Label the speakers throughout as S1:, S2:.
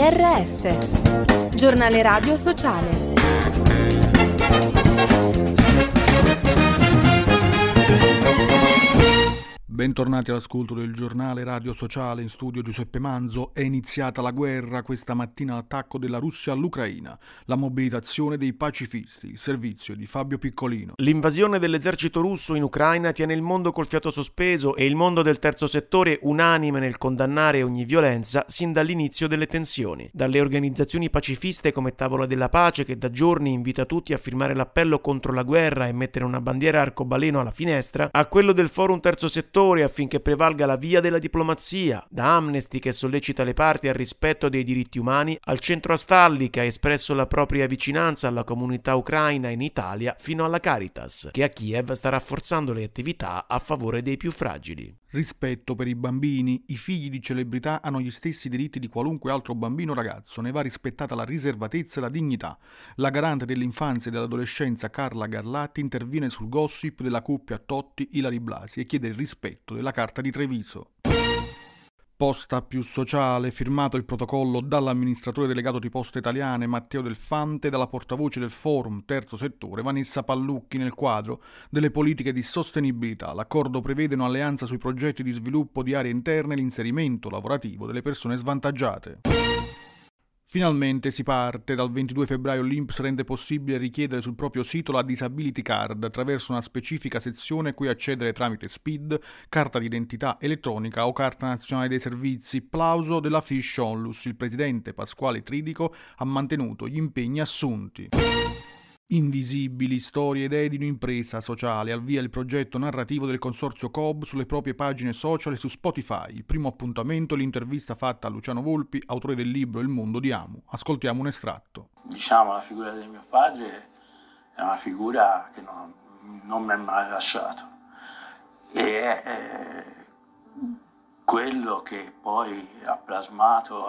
S1: GRS, Giornale Radio Sociale.
S2: Bentornati all'ascolto del giornale Radio Sociale, in studio Giuseppe Manzo. È iniziata la guerra, questa mattina l'attacco della Russia all'Ucraina, la mobilitazione dei pacifisti, il servizio di Fabio Piccolino.
S3: L'invasione dell'esercito russo in Ucraina tiene il mondo col fiato sospeso e il mondo del terzo settore unanime nel condannare ogni violenza sin dall'inizio delle tensioni. Dalle organizzazioni pacifiste come Tavola della Pace, che da giorni invita tutti a firmare l'appello contro la guerra e mettere una bandiera arcobaleno alla finestra, a quello del Forum Terzo Settore affinché prevalga la via della diplomazia, da Amnesty che sollecita le parti al rispetto dei diritti umani, al Centro Astalli che ha espresso la propria vicinanza alla comunità ucraina in Italia, fino alla Caritas, che a Kiev sta rafforzando le attività a favore dei più fragili.
S2: Rispetto per i bambini. I figli di celebrità hanno gli stessi diritti di qualunque altro bambino o ragazzo, ne va rispettata la riservatezza e la dignità. La garante dell'infanzia e dell'adolescenza Carla Garlatti interviene sul gossip della coppia Totti-Ilary Blasi e chiede il rispetto della Carta di Treviso. Posta più sociale, firmato il protocollo dall'amministratore delegato di Poste Italiane Matteo Del Fante e dalla portavoce del Forum Terzo Settore Vanessa Pallucchi nel quadro delle politiche di sostenibilità. L'accordo prevede un'alleanza sui progetti di sviluppo di aree interne e l'inserimento lavorativo delle persone svantaggiate. Finalmente si parte. Dal 22 febbraio l'INPS rende possibile richiedere sul proprio sito la Disability Card attraverso una specifica sezione cui accedere tramite SPID, carta d'identità elettronica o carta nazionale dei servizi. Plauso della Fish Onlus. Il presidente Pasquale Tridico ha mantenuto gli impegni assunti. Invisibili, storie ed idee di un'impresa sociale. Al via il progetto narrativo del consorzio Coop sulle proprie pagine social e su Spotify. Il primo appuntamento, l'intervista fatta a Luciano Volpi, autore del libro Il mondo di Amu. Ascoltiamo un estratto.
S4: La figura di mio padre è una figura che non mi ha mai lasciato e è quello che poi ha plasmato,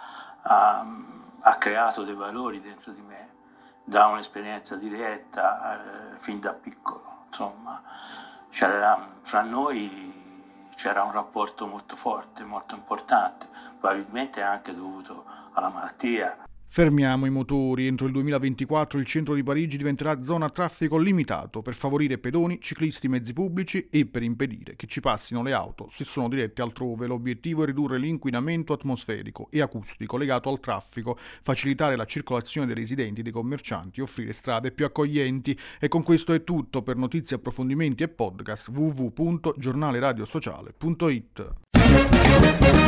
S4: ha creato dei valori dentro di me, da un'esperienza diretta fin da piccolo. Insomma, fra noi c'era un rapporto molto forte, molto importante, probabilmente anche dovuto alla malattia.
S2: Fermiamo i motori. Entro il 2024 il centro di Parigi diventerà zona a traffico limitato per favorire pedoni, ciclisti, mezzi pubblici e per impedire che ci passino le auto se sono dirette altrove. L'obiettivo è ridurre l'inquinamento atmosferico e acustico legato al traffico, facilitare la circolazione dei residenti e dei commercianti, offrire strade più accoglienti. E con questo è tutto. Per notizie, approfondimenti e podcast www.giornaleradiosociale.it.